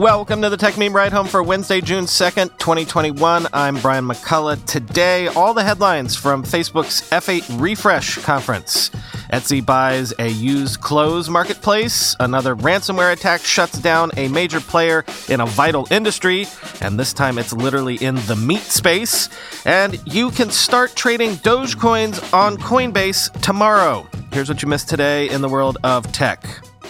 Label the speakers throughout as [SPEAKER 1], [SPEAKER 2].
[SPEAKER 1] Welcome to the Tech Meme Ride Home for Wednesday, June 2nd, 2021. I'm Brian McCullough. Today, all the headlines from Facebook's F8 Refresh conference. Etsy buys a used clothes marketplace. Another ransomware attack shuts down a major player in a vital industry. And this time it's literally in the meat space. And you can start trading Dogecoins on Coinbase tomorrow. Here's what you missed today in the world of tech.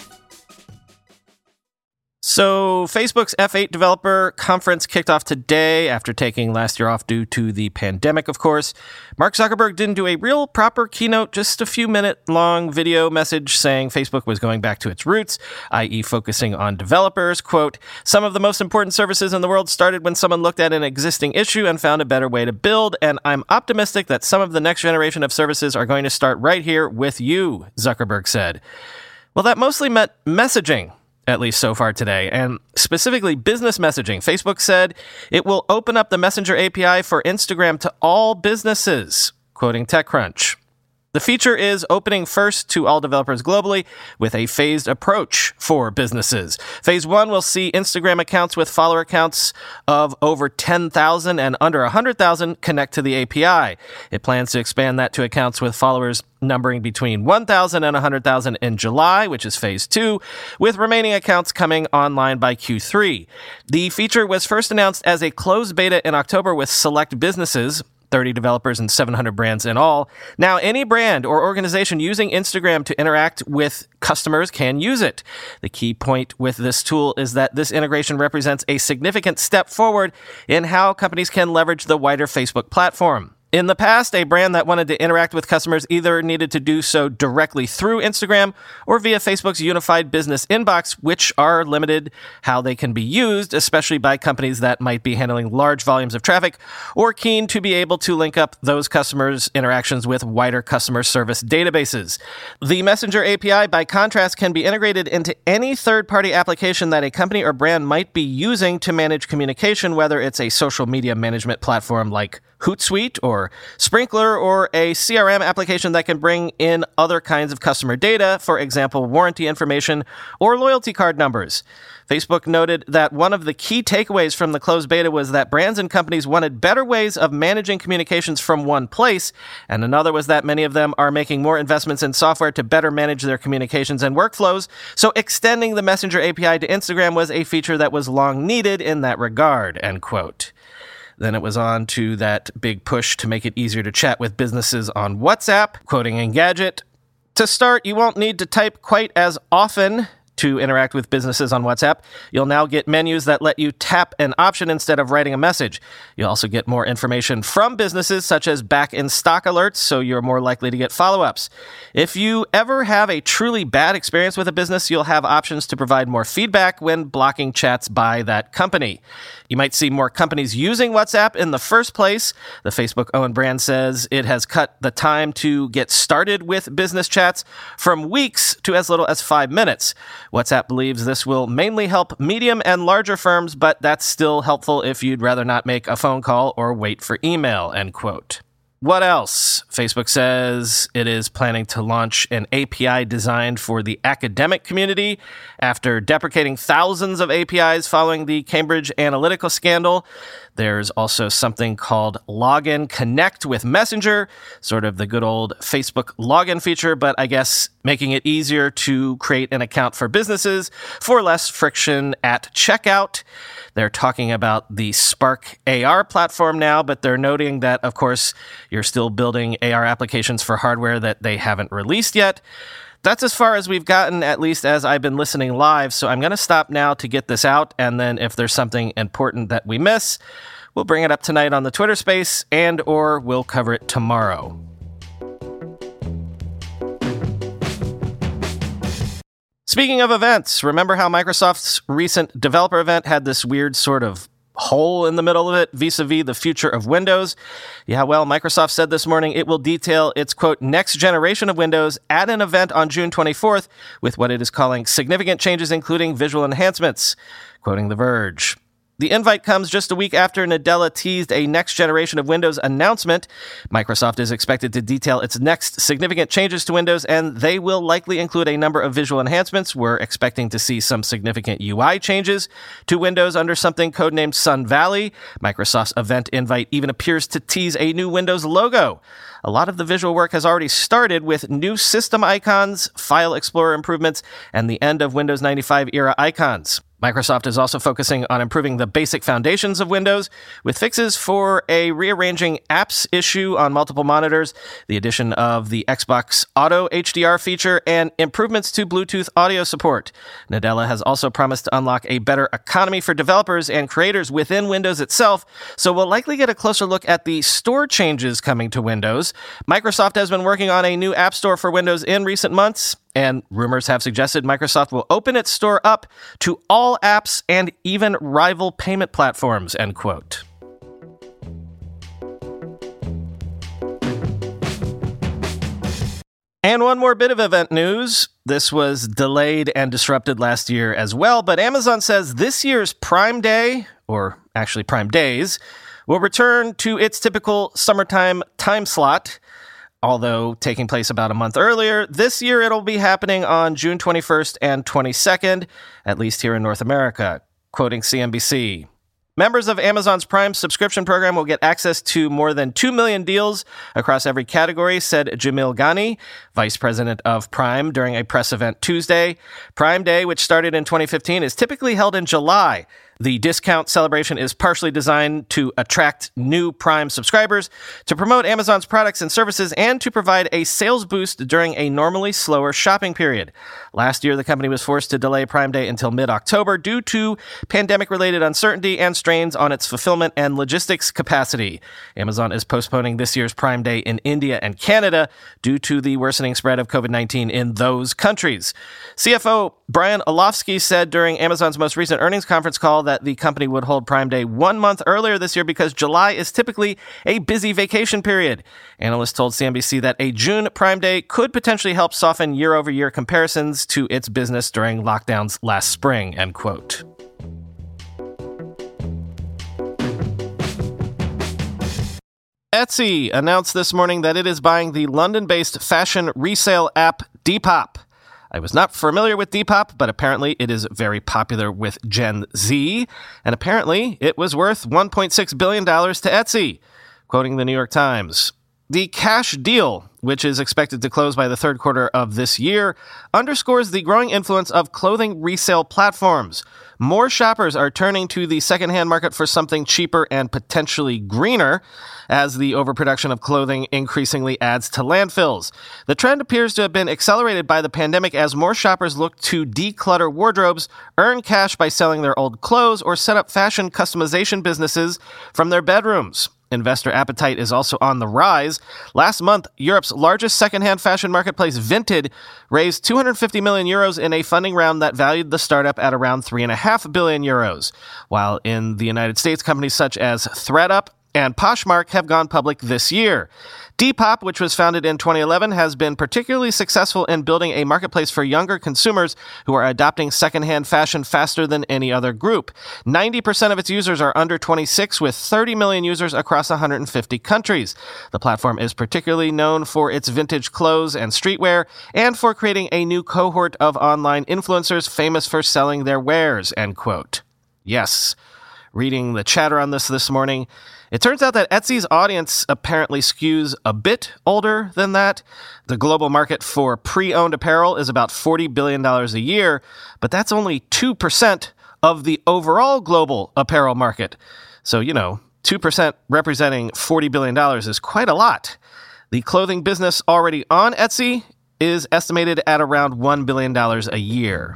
[SPEAKER 1] So Facebook's F8 developer conference kicked off today after taking last year off due to the pandemic, of course. Mark Zuckerberg didn't do a real proper keynote, just a few minute long video message saying Facebook was going back to its roots, i.e. focusing on developers. Quote, some of the most important services in the world started when someone looked at an existing issue and found a better way to build, and I'm optimistic that some of the next generation of services are going to start right here with you, Zuckerberg said. Well, that mostly meant messaging, at least so far today, and specifically business messaging. Facebook said it will open up the Messenger API for Instagram to all businesses, quoting TechCrunch. The feature is opening first to all developers globally with a phased approach for businesses. Phase 1 will see Instagram accounts with follower accounts of over 10,000 and under 100,000 connect to the API. It plans to expand that to accounts with followers numbering between 1,000 and 100,000 in July, which is phase 2, with remaining accounts coming online by Q3. The feature was first announced as a closed beta in October with select businesses, 30 developers and 700 brands in all. Now, any brand or organization using Instagram to interact with customers can use it. The key point with this tool is that this integration represents a significant step forward in how companies can leverage the wider Facebook platform. In the past, a brand that wanted to interact with customers either needed to do so directly through Instagram or via Facebook's unified business inbox, which are limited how they can be used, especially by companies that might be handling large volumes of traffic or keen to be able to link up those customers' interactions with wider customer service databases. The Messenger API, by contrast, can be integrated into any third-party application that a company or brand might be using to manage communication, whether it's a social media management platform like Hootsuite or Sprinklr, or a CRM application that can bring in other kinds of customer data, for example, warranty information or loyalty card numbers. Facebook noted that one of the key takeaways from the closed beta was that brands and companies wanted better ways of managing communications from one place, and another was that many of them are making more investments in software to better manage their communications and workflows, so extending the Messenger API to Instagram was a feature that was long needed in that regard, end quote. Then it was on to that big push to make it easier to chat with businesses on WhatsApp, quoting Engadget. To start, you won't need to type quite as often to interact with businesses on WhatsApp. You'll now get menus that let you tap an option instead of writing a message. You'll also get more information from businesses, such as back in stock alerts, so you're more likely to get follow-ups. If you ever have a truly bad experience with a business, you'll have options to provide more feedback when blocking chats by that company. You might see more companies using WhatsApp in the first place. The Facebook-owned brand says it has cut the time to get started with business chats from weeks to as little as 5 minutes. WhatsApp believes this will mainly help medium and larger firms, but that's still helpful if you'd rather not make a phone call or wait for email, end quote. What else? Facebook says it is planning to launch an API designed for the academic community after deprecating thousands of APIs following the Cambridge Analytica scandal. There's also something called Login Connect with Messenger, sort of the good old Facebook login feature, but I guess making it easier to create an account for businesses for less friction at checkout. They're talking about the Spark AR platform now, but they're noting that, of course, you're still building AR applications for hardware that they haven't released yet. That's as far as we've gotten, at least as I've been listening live, so I'm going to stop now to get this out, and then if there's something important that we miss, we'll bring it up tonight on the Twitter space, and/or we'll cover it tomorrow. Speaking of events, remember how Microsoft's recent developer event had this weird sort of hole in the middle of it vis-a-vis the future of Windows? Yeah, well, Microsoft said this morning it will detail its, quote, next generation of Windows at an event on June 24th with what it is calling significant changes, including visual enhancements, quoting The Verge. The invite comes just a week after Nadella teased a next generation of Windows announcement. Microsoft is expected to detail its next significant changes to Windows, and they will likely include a number of visual enhancements. We're expecting to see some significant UI changes to Windows under something codenamed Sun Valley. Microsoft's event invite even appears to tease a new Windows logo. A lot of the visual work has already started with new system icons, File Explorer improvements, and the end of Windows 95 era icons. Microsoft is also focusing on improving the basic foundations of Windows with fixes for a rearranging apps issue on multiple monitors, the addition of the Xbox Auto HDR feature, and improvements to Bluetooth audio support. Nadella has also promised to unlock a better economy for developers and creators within Windows itself, so we'll likely get a closer look at the store changes coming to Windows. Microsoft has been working on a new app store for Windows in recent months, and rumors have suggested Microsoft will open its store up to all apps and even rival payment platforms, end quote. And one more bit of event news. This was delayed and disrupted last year as well, but Amazon says this year's Prime Day, or actually Prime Days, will return to its typical summertime time slot. Although taking place about a month earlier, this year it'll be happening on June 21st and 22nd, at least here in North America, quoting CNBC. Members of Amazon's Prime subscription program will get access to more than 2 million deals across every category, said Jamil Ghani, vice president of Prime, during a press event Tuesday. Prime Day, which started in 2015, is typically held in July. The discount celebration is partially designed to attract new Prime subscribers, to promote Amazon's products and services, and to provide a sales boost during a normally slower shopping period. Last year, the company was forced to delay Prime Day until mid-October due to pandemic-related uncertainty and strains on its fulfillment and logistics capacity. Amazon is postponing this year's Prime Day in India and Canada due to the worsening spread of COVID-19 in those countries. CFO Brian Olofsky said during Amazon's most recent earnings conference call that the company would hold Prime Day 1 month earlier this year because July is typically a busy vacation period. Analysts told CNBC that a June Prime Day could potentially help soften year-over-year comparisons to its business during lockdowns last spring, end quote. Etsy announced this morning that it is buying the London-based fashion resale app Depop. I was not familiar with Depop, but apparently it is very popular with Gen Z, and apparently it was worth $1.6 billion to Etsy, quoting the New York Times. The cash deal, which is expected to close by the third quarter of this year, underscores the growing influence of clothing resale platforms. More shoppers are turning to the secondhand market for something cheaper and potentially greener, as the overproduction of clothing increasingly adds to landfills. The trend appears to have been accelerated by the pandemic as more shoppers look to declutter wardrobes, earn cash by selling their old clothes, or set up fashion customization businesses from their bedrooms. Investor appetite is also on the rise. Last month, Europe's largest secondhand fashion marketplace, Vinted, raised 250 million euros in a funding round that valued the startup at around 3.5 billion euros, while in the United States, companies such as ThredUp and Poshmark have gone public this year. Depop, which was founded in 2011, has been particularly successful in building a marketplace for younger consumers who are adopting secondhand fashion faster than any other group. 90% of its users are under 26, with 30 million users across 150 countries. The platform is particularly known for its vintage clothes and streetwear, and for creating a new cohort of online influencers famous for selling their wares, end quote. Yes. Reading the chatter on this morning, it turns out that Etsy's audience apparently skews a bit older than that. The global market for pre-owned apparel is about $40 billion a year, but that's only 2% of the overall global apparel market. So, 2% representing $40 billion is quite a lot. The clothing business already on Etsy is estimated at around $1 billion a year.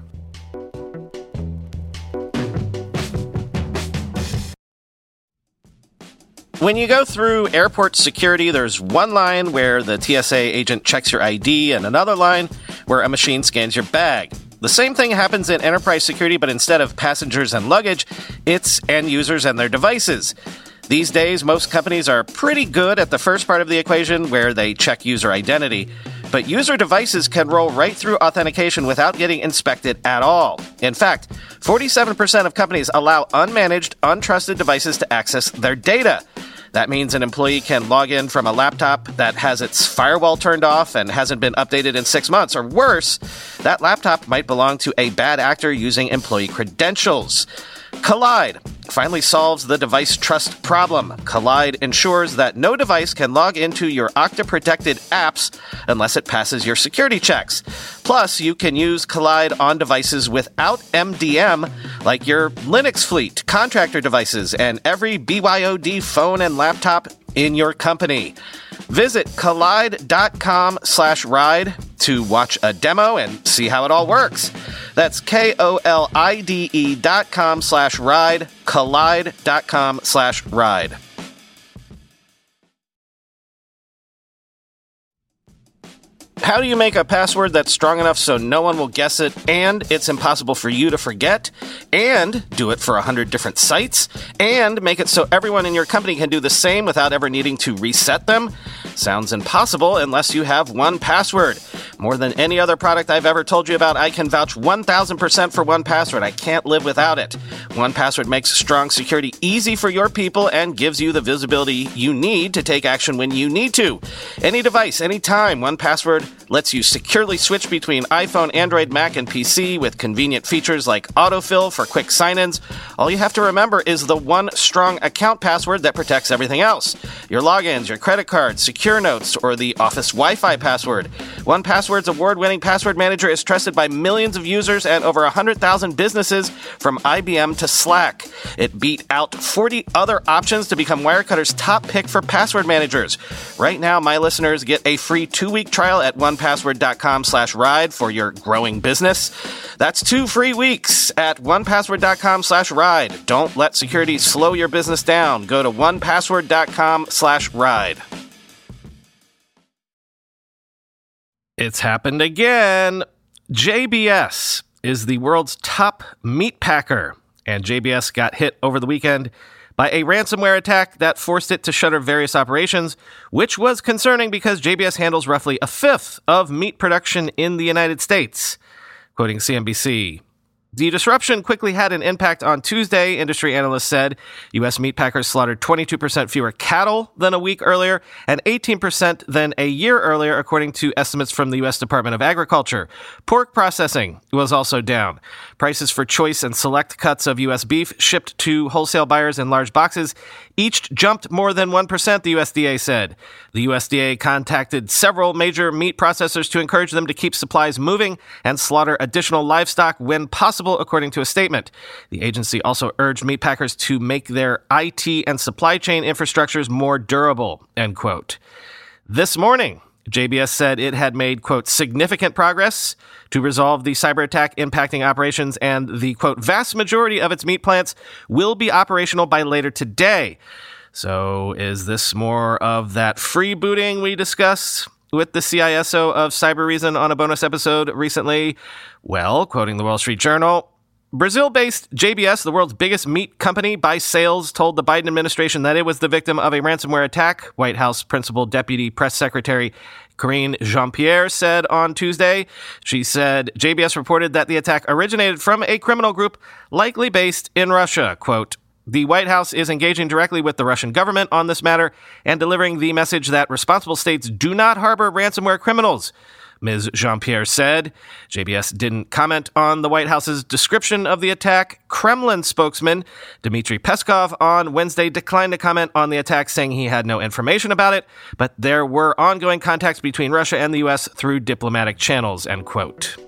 [SPEAKER 1] When you go through airport security, there's one line where the TSA agent checks your ID and another line where a machine scans your bag. The same thing happens in enterprise security, but instead of passengers and luggage, it's end users and their devices. These days, most companies are pretty good at the first part of the equation where they check user identity. but user devices can roll right through authentication without getting inspected at all. In fact, 47% of companies allow unmanaged, untrusted devices to access their data. That means an employee can log in from a laptop that has its firewall turned off and hasn't been updated in 6 months, or worse, that laptop might belong to a bad actor using employee credentials. Kolide finally solves the device trust problem. Kolide ensures that no device can log into your Okta-protected apps unless it passes your security checks. Plus, you can use Kolide on devices without MDM, like your Linux fleet, contractor devices, and every BYOD phone and laptop in your company. Visit kolide.com/ride to watch a demo and see how it all works. That's KOLIDE.com/ride, kolide.com/ride. How do you make a password that's strong enough so no one will guess it, and it's impossible for you to forget, and do it for 100 different sites, and make it so everyone in your company can do the same without ever needing to reset them? Sounds impossible unless you have 1Password. More than any other product I've ever told you about, I can vouch 1,000% for 1Password. I can't live without it. 1Password makes strong security easy for your people and gives you the visibility you need to take action when you need to. Any device, anytime, 1Password lets you securely switch between iPhone, Android, Mac, and PC with convenient features like autofill for quick sign-ins. All you have to remember is the one strong account password that protects everything else. Your logins, your credit cards, secure notes, or the Office Wi-Fi password. 1Password's award-winning password manager is trusted by millions of users and over 100,000 businesses from IBM to Slack. It beat out 40 other options to become Wirecutter's top pick for password managers. Right now, my listeners get a free 2-week trial at 1Password.com/ride for your growing business. That's 2 free weeks at 1Password.com/ride. Don't let security slow your business down. Go to 1Password.com/ride. It's happened again. JBS is the world's top meat packer, and JBS got hit over the weekend by a ransomware attack that forced it to shutter various operations, which was concerning because JBS handles roughly a fifth of meat production in the United States. Quoting CNBC, the disruption quickly had an impact on Tuesday, industry analysts said. U.S. meat packers slaughtered 22% fewer cattle than a week earlier and 18% than a year earlier, according to estimates from the U.S. Department of Agriculture. Pork processing was also down. Prices for choice and select cuts of U.S. beef shipped to wholesale buyers in large boxes each jumped more than 1%, the USDA said. The USDA contacted several major meat processors to encourage them to keep supplies moving and slaughter additional livestock when possible, according to a statement. The agency also urged meat packers to make their IT and supply chain infrastructures more durable, end quote. This morning, JBS said it had made, quote, significant progress to resolve the cyber attack impacting operations, and the, quote, vast majority of its meat plants will be operational by later today. So is this more of that freebooting we discussed with the CISO of Cybereason on a bonus episode recently? Well, quoting the Wall Street Journal, Brazil-based JBS, the world's biggest meat company by sales, told the Biden administration that it was the victim of a ransomware attack. White House Principal Deputy Press Secretary Karine Jean-Pierre said on Tuesday. She said JBS reported that the attack originated from a criminal group likely based in Russia. Quote, the White House is engaging directly with the Russian government on this matter and delivering the message that responsible states do not harbor ransomware criminals, Ms. Jean-Pierre said. JBS didn't comment on the White House's description of the attack. Kremlin spokesman Dmitry Peskov on Wednesday declined to comment on the attack, saying he had no information about it, but there were ongoing contacts between Russia and the U.S. through diplomatic channels, end quote.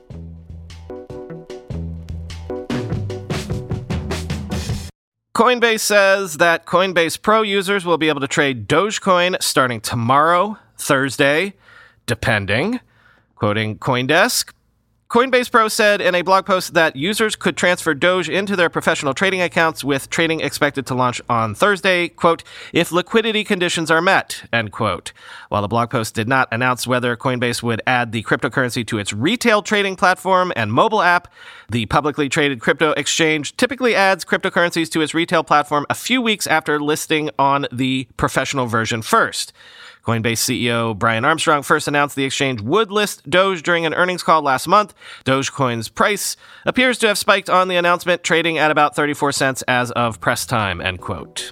[SPEAKER 1] Coinbase says that Coinbase Pro users will be able to trade Dogecoin starting tomorrow, Thursday, depending. Quoting CoinDesk, Coinbase Pro said in a blog post that users could transfer Doge into their professional trading accounts, with trading expected to launch on Thursday, quote, if liquidity conditions are met, end quote. While the blog post did not announce whether Coinbase would add the cryptocurrency to its retail trading platform and mobile app, the publicly traded crypto exchange typically adds cryptocurrencies to its retail platform a few weeks after listing on the professional version first. Coinbase CEO Brian Armstrong first announced the exchange would list Doge during an earnings call last month. Dogecoin's price appears to have spiked on the announcement, trading at about 34 cents as of press time, end quote.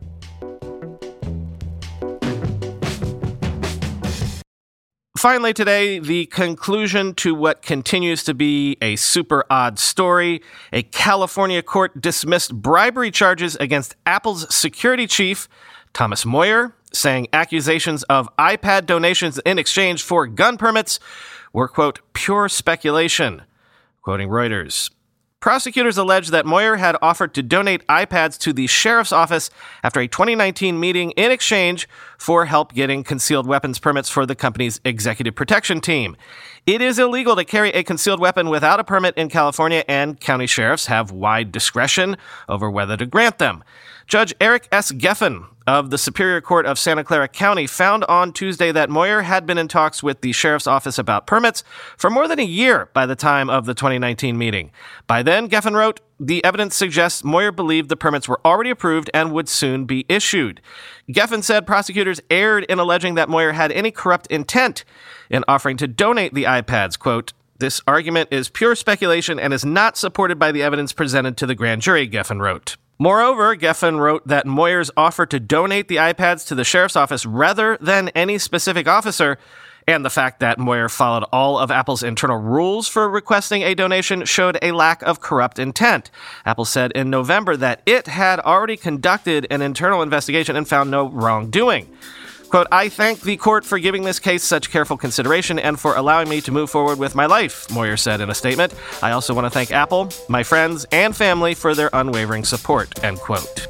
[SPEAKER 1] Finally today, the conclusion to what continues to be a super odd story. A California court dismissed bribery charges against Apple's security chief, Thomas Moyer, saying accusations of iPad donations in exchange for gun permits were, quote, pure speculation, quoting Reuters. Prosecutors allege that Moyer had offered to donate iPads to the sheriff's office after a 2019 meeting in exchange for help getting concealed weapons permits for the company's executive protection team. It is illegal to carry a concealed weapon without a permit in California, and county sheriffs have wide discretion over whether to grant them. Judge Eric S. Geffen of the Superior Court of Santa Clara County found on Tuesday that Moyer had been in talks with the sheriff's office about permits for more than a year by the time of the 2019 meeting. By then, Geffen wrote, the evidence suggests Moyer believed the permits were already approved and would soon be issued. Geffen said prosecutors erred in alleging that Moyer had any corrupt intent in offering to donate the iPads. Quote, this argument is pure speculation and is not supported by the evidence presented to the grand jury, Geffen wrote. Moreover, Geffen wrote that Moyer's offer to donate the iPads to the sheriff's office rather than any specific officer, and the fact that Moyer followed all of Apple's internal rules for requesting a donation showed a lack of corrupt intent. Apple said in November that it had already conducted an internal investigation and found no wrongdoing. Quote, I thank the court for giving this case such careful consideration and for allowing me to move forward with my life, Moyer said in a statement. I also want to thank Apple, my friends, and family for their unwavering support, end quote.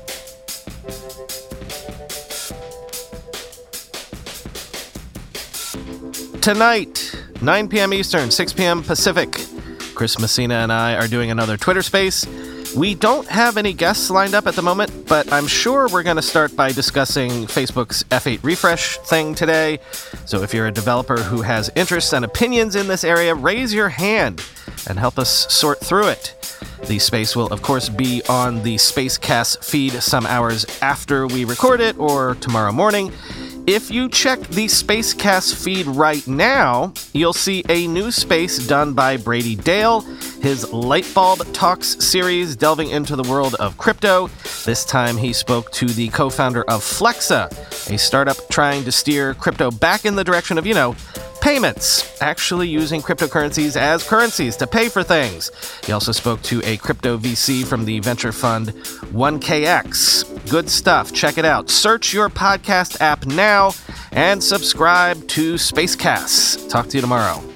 [SPEAKER 1] Tonight, 9 p.m. Eastern, 6 p.m. Pacific, Chris Messina and I are doing another Twitter Space. We don't have any guests lined up at the moment, but I'm sure we're going to start by discussing Facebook's F8 refresh thing today. So if you're a developer who has interests and opinions in this area, raise your hand and help us sort through it. The space will, of course, be on the Spacecast feed some hours after we record it or tomorrow morning. If you check the Spacecast feed right now, you'll see a new space done by Brady Dale, his Lightbulb Talks series delving into the world of crypto. This time he spoke to the co-founder of Flexa, a startup trying to steer crypto back in the direction of, payments, actually using cryptocurrencies as currencies to pay for things. He also spoke to a crypto VC from the venture fund 1KX. Good stuff. Check it out. Search your podcast app now and subscribe to Spacecast. Talk to you tomorrow.